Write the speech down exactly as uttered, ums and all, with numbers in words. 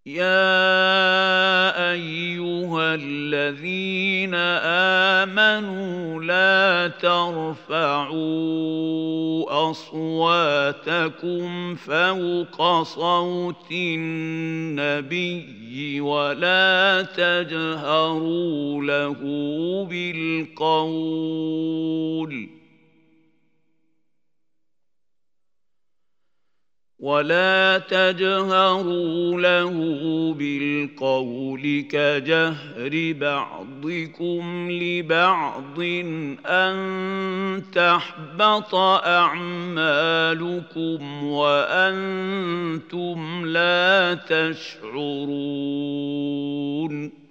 يا أيها الذين آمنوا لا ترفعوا أصواتكم فوق صوت النبي ولا تجهروا له بالقول ولا تجهروا له بالقول كجهر بعضكم لبعض أن تحبط أعمالكم وأنتم لا تشعرون